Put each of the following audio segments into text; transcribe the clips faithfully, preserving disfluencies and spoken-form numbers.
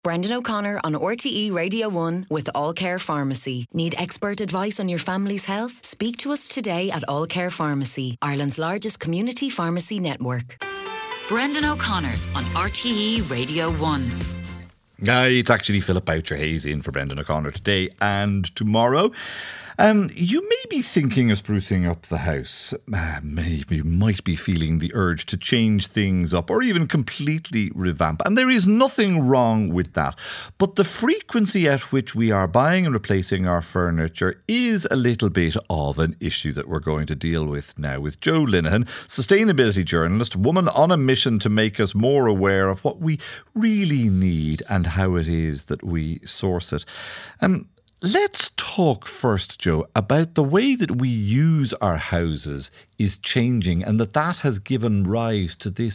Brendan O'Connor on R T E Radio one with All Care Pharmacy. Need expert advice on your family's health? Speak to us today at All Care Pharmacy, Ireland's largest community pharmacy network. Brendan O'Connor on R T E Radio one. Uh, it's actually Philip Boucher-Hayes in for Brendan O'Connor today and tomorrow. Um, you may be thinking of sprucing up the house. Uh, maybe you might be feeling the urge to change things up or even completely revamp. And there is nothing wrong with that. But the frequency at which we are buying and replacing our furniture is a little bit of an issue that we're going to deal with now with Jo Linehan, sustainability journalist, woman on a mission to make us more aware of what we really need and how it is that we source it. Um, Let's talk first, Jo, about the way that we use our houses is changing and that that has given rise to this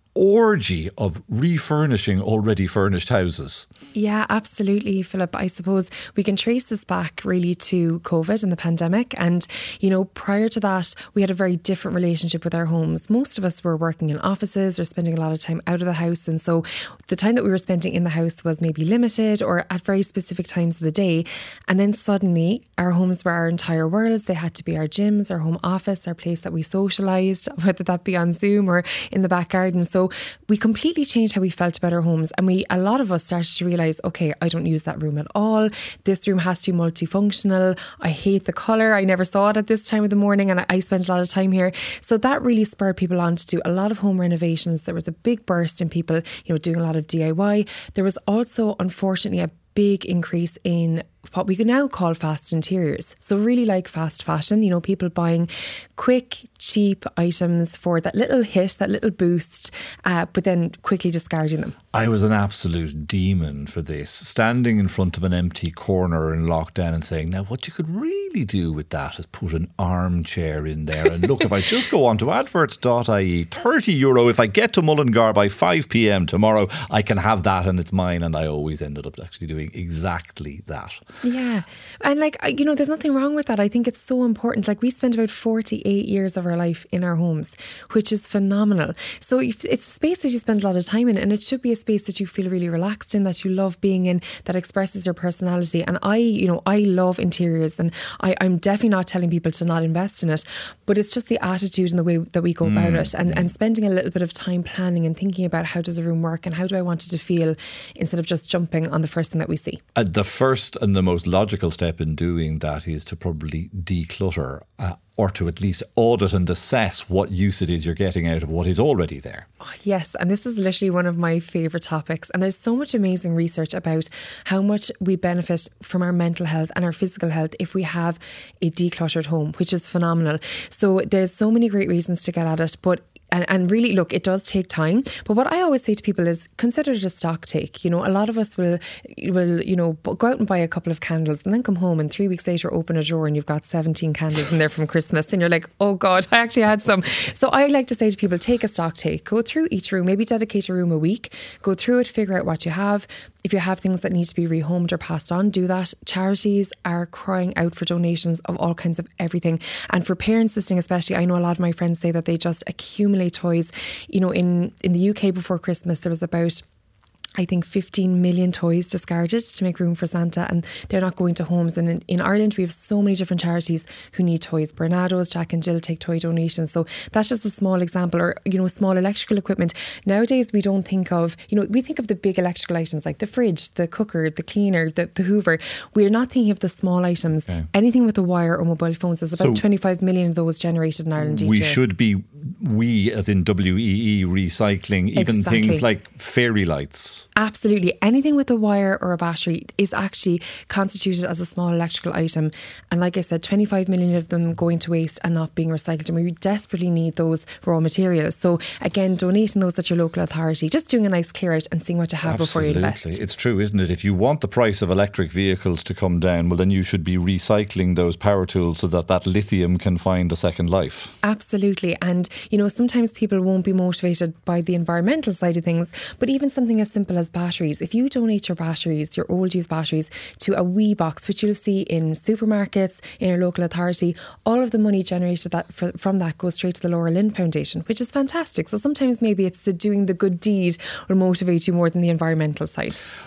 orgy of refurnishing already furnished houses. Yeah, absolutely, Philip. I suppose we can trace this back really to COVID and the pandemic. And, you know, prior to that, we had a very different relationship with our homes. Most of us were working in offices or spending a lot of time out of the house. And so the time that we were spending in the house was maybe limited or at very specific times of the day. And then suddenly our homes were our entire worlds. They had to be our gyms, our home office, our place that we socialised, whether that be on Zoom or in the back garden. So we completely changed how we felt about our homes. And we, a lot of us started to realise, okay, I don't use that room at all. This room has to be multifunctional. I hate the colour. I never saw it at this time of the morning and I, I spent a lot of time here. So that really spurred people on to do a lot of home renovations. There was a big burst in people, you know, doing a lot of D I Y. There was also, unfortunately, a big increase in what we could now call fast interiors. So really like fast fashion, you know, people buying quick, cheap items for that little hit, that little boost, uh, but then quickly discarding them. I was an absolute demon for this, standing in front of an empty corner in lockdown and saying, now what you could really do with that is put an armchair in there. And look, if I just go on to adverts dot I E, thirty euro, if I get to Mullingar by five p.m. tomorrow, I can have that and it's mine. And I always ended up actually doing exactly that. Yeah. And like, you know, there's nothing wrong with that. I think it's so important. Like we spend about forty-eight years of our life in our homes, which is phenomenal. So it's a space that you spend a lot of time in and it should be a space that you feel really relaxed in, that you love being in, that expresses your personality. And I, you know, I love interiors and I, I'm definitely not telling people to not invest in it, but it's just the attitude and the way that we go mm. about it and, and spending a little bit of time planning and thinking about how does a room work and how do I want it to feel instead of just jumping on the first thing that we see. Uh, the first and the most logical step in doing that is to probably declutter uh, or to at least audit and assess what use it is you're getting out of what is already there. Oh, yes, and this is literally one of my favourite topics. And there's so much amazing research about how much we benefit from our mental health and our physical health if we have a decluttered home, which is phenomenal. So there's so many great reasons to get at it, but And, and really, look, it does take time. But what I always say to people is consider it a stock take. You know, a lot of us will, will, you know, go out and buy a couple of candles and then come home and three weeks later open a drawer and you've got seventeen candles in there from Christmas and you're like, oh God, I actually had some. So I like to say to people, take a stock take. Go through each room, maybe dedicate a room a week. Go through it, figure out what you have. If you have things that need to be rehomed or passed on, do that. Charities are crying out for donations of all kinds of everything. And for parents listening especially, I know a lot of my friends say that they just accumulate toys. You know, in, in the U K before Christmas, there was about I think fifteen million toys discarded to make room for Santa, and they're not going to homes. And in, in Ireland we have so many different charities who need toys. Barnado's, Jack and Jill take toy donations. So that's just a small example. Or, you know, small electrical equipment. Nowadays we don't think of, you know, we think of the big electrical items like the fridge, the cooker, the cleaner, the, the Hoover. We're not thinking of the small items. Okay. Anything with a wire or mobile phones. There's about so twenty-five million of those generated in Ireland each we year. We should be, we as in W E E, recycling even exactly. things like fairy lights. Absolutely. Anything with a wire or a battery is actually constituted as a small electrical item. And like I said, twenty-five million of them going to waste and not being recycled. And we desperately need those raw materials. So again, donating those at your local authority, just doing a nice clear out and seeing what you have Absolutely. before you invest. It's true, isn't it? If you want the price of electric vehicles to come down, well, then you should be recycling those power tools so that that lithium can find a second life. Absolutely. And, you know, sometimes people won't be motivated by the environmental side of things, but even something as simple as batteries. If you donate your batteries, your old used batteries, to a wee box, which you'll see in supermarkets, in your local authority, all of the money generated that for, from that goes straight to the Laura Lynn Foundation, which is fantastic. So sometimes maybe it's the doing the good deed will motivate you more than the environmental side.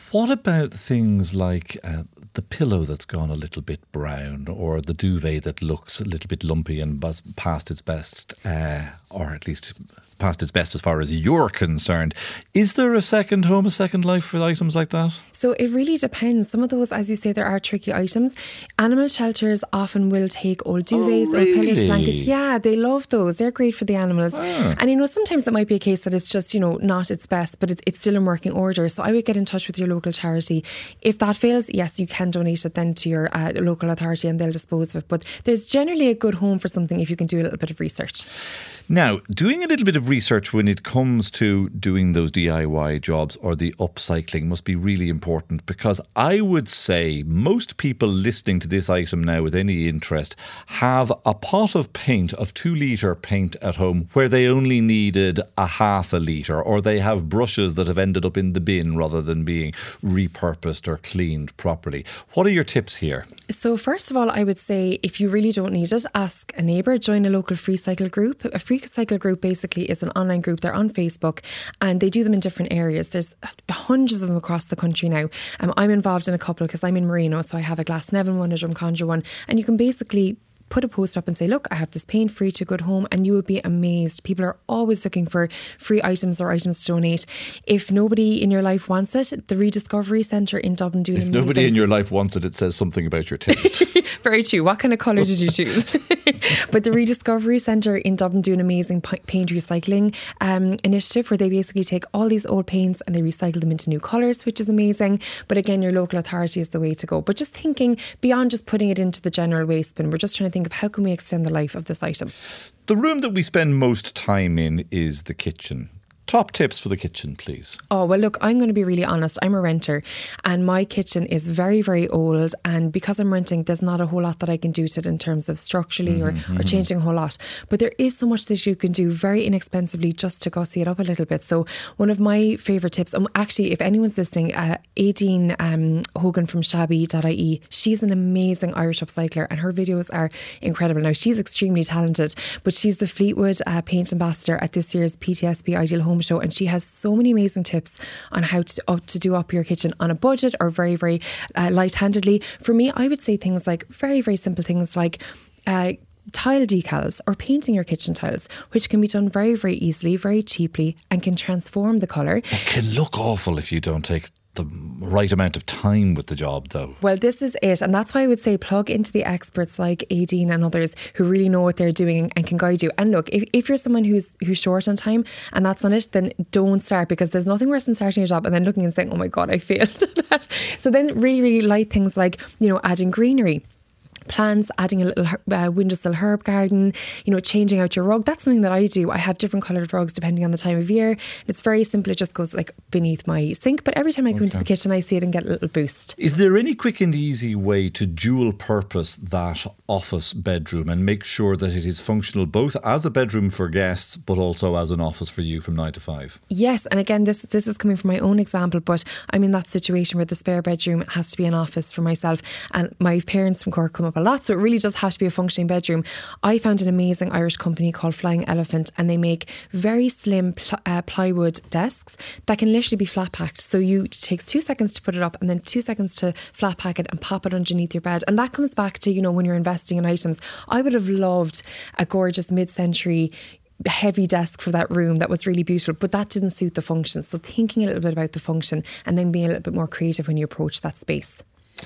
What about things like uh, the pillow that's gone a little bit brown, or the duvet that looks a little bit lumpy and bus- past its best, uh, or at least past its best as far as you're concerned? Is there a second home, a second life for items like that? So it really depends. Some of those, as you say, there are tricky items. Animal shelters often will take old duvets, Oh, really? old pillows, blankets. Yeah, they love those. They're great for the animals. Ah. And you know, sometimes it might be a case that it's just, you know, not its best, but it, it's still in working order. So I would get in touch with your local charity. If that fails, yes, you can donate it then to your uh, local authority and they'll dispose of it. But there's generally a good home for something if you can do a little bit of research. Now, doing a little bit of research when it comes to doing those D I Y jobs or the upcycling must be really important, because I would say most people listening to this item now with any interest have a pot of paint, of two litre paint at home where they only needed a half a litre, or they have brushes that have ended up in the bin rather than being repurposed or cleaned properly. What are your tips here? So first of all, I would say if you really don't need it, ask a neighbour, join a local free cycle group. A free cycle group basically is an online group. They're on Facebook and they do them in different areas. There's hundreds of them across the country now. Um, I'm involved in a couple because I'm in Marino, so I have a Glasnevin one, a Drumcondra one, and you can basically put a post up and say, look, I have this paint free to good home, and you would be amazed. People are always looking for free items or items to donate. If nobody in your life wants it, the Rediscovery Centre in Dublin do an If amazing... nobody in your life wants it, it says something about your taste. Very true. What kind of colour did you choose? But the Rediscovery Centre in Dublin do an amazing paint recycling um, initiative where they basically take all these old paints and they recycle them into new colours, which is amazing. But again, your local authority is the way to go. But just thinking beyond just putting it into the general waste bin, we're just trying to think of how can we extend the life of this item. The room that we spend most time in is the kitchen. Top tips for the kitchen, please. Oh, well, look, I'm going to be really honest. I'm a renter and my kitchen is very, very old. And because I'm renting, there's not a whole lot that I can do to it in terms of structurally or, mm-hmm. or changing a whole lot. But there is so much that you can do very inexpensively just to gussy it up a little bit. So one of my favourite tips, um, actually, if anyone's listening, uh, Aideen um, Hogan from shabby dot I E, she's an amazing Irish upcycler and her videos are incredible. Now, she's extremely talented, but she's the Fleetwood uh, paint ambassador at this year's P T S B Ideal Home Show, and she has so many amazing tips on how to, uh, to do up your kitchen on a budget or very, very uh, light-handedly. For me, I would say things like very, very simple things like uh, tile decals or painting your kitchen tiles, which can be done very, very easily, very cheaply, and can transform the colour. It can look awful if you don't take the right amount of time with the job, though. Well, this is it, and that's why I would say plug into the experts like Aideen and others who really know what they're doing and can guide you. And look, if, if you're someone who's who's short on time and that's on it, then don't start, because there's nothing worse than starting a job and then looking and saying, oh my God, I failed at that. So then really, really light things like, you know, adding greenery, plants, adding a little uh, windowsill herb garden, you know, changing out your rug. That's something that I do. I have different coloured rugs depending on the time of year. It's very simple. It just goes like beneath my sink. But every time I go okay. into the kitchen, I see it and get a little boost. Is there any quick and easy way to dual purpose that office bedroom and make sure that it is functional both as a bedroom for guests but also as an office for you from nine to five? Yes. And again, this this is coming from my own example, but I'm in that situation where the spare bedroom has to be an office for myself, and my parents from Cork come up a lot, so it really does have to be a functioning bedroom. I found an amazing Irish company called Flying Elephant, and they make very slim pl- uh, plywood desks that can literally be flat packed. So you it takes two seconds to put it up and then two seconds to flat pack it and pop it underneath your bed. And that comes back to, you know, when you're investing in items. I would have loved a gorgeous mid-century heavy desk for that room that was really beautiful, but that didn't suit the function. So thinking a little bit about the function and then being a little bit more creative when you approach that space.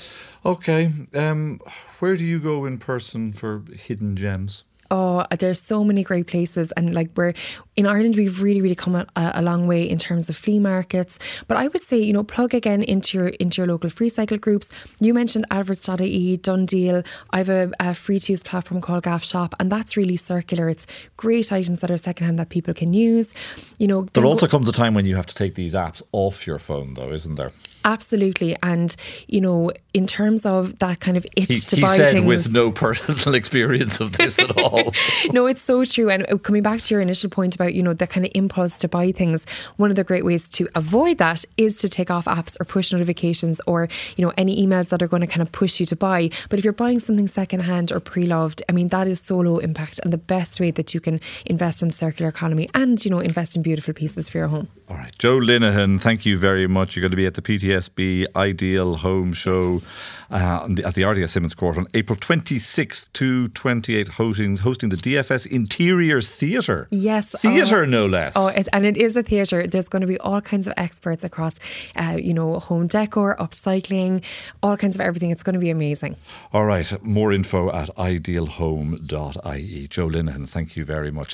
Okay, um, where do you go in person for hidden gems? Oh, there's so many great places, and like we're in Ireland, we've really, really come a, a long way in terms of flea markets. But I would say, you know, plug again into your into your local free cycle groups. You mentioned adverts dot I E, Done Deal. I have a, a free to use platform called Gaff Shop, and that's really circular. It's great items that are secondhand that people can use. You know, there also comes a time when you have to take these apps off your phone, though, isn't there? Absolutely. And, you know, in terms of that kind of itch he, to he buy said things. with no personal experience of this at all. No, it's so true. And coming back to your initial point about, you know, the kind of impulse to buy things, one of the great ways to avoid that is to take off apps or push notifications or, you know, any emails that are going to kind of push you to buy. But if you're buying something secondhand or pre-loved, I mean, that is so low impact and the best way that you can invest in the circular economy and, you know, invest in beautiful pieces for your home. All right. Joe Linehan, thank you very much. You're going to be at the P T S B Ideal Home Show uh, at the R D S Simmons Court on April twenty-sixth to twenty-eighth, hosting, hosting the D F S Interiors Theatre. Yes. Theatre, oh, no less. Oh, it, and it is a theatre. There's going to be all kinds of experts across, uh, you know, home decor, upcycling, all kinds of everything. It's going to be amazing. All right. More info at ideal home dot I E. Joe Linehan, thank you very much.